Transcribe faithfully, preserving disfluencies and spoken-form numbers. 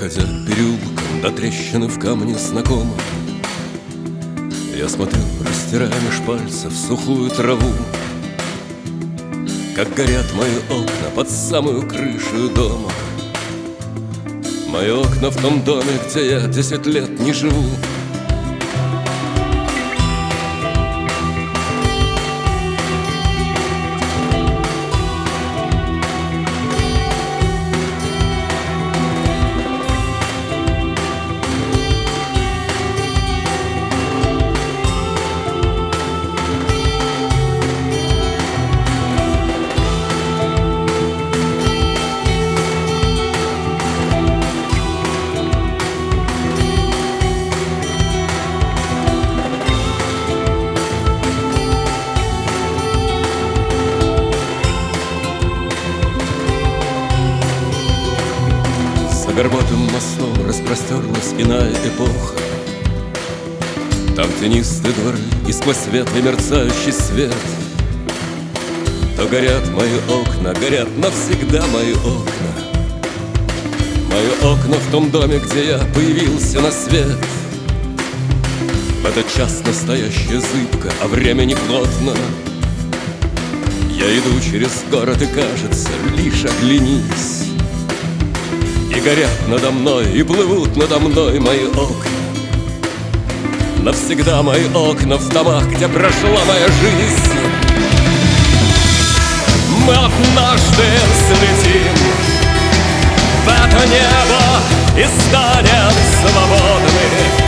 Проходя переулком до трещины в камне знакомым, я смотрю, растирая меж пальцев сухую траву, как горят мои окна под самую крышу дома. Мои окна в том доме, где я десять лет не живу. За горбатым мостом распростерлась иная эпоха. Там тенистые дворы и сквозь светлый мерцающий свет. То горят мои окна, горят навсегда мои окна. Мои окна в том доме, где я появился на свет. В этот час настоящая зыбка, а время не плотно. Я иду через город и, кажется, лишь оглянись. И горят надо мной, и плывут надо мной мои окна. Навсегда мои окна в домах, где прошла моя жизнь. Мы однажды взлетим в это небо и станем свободны.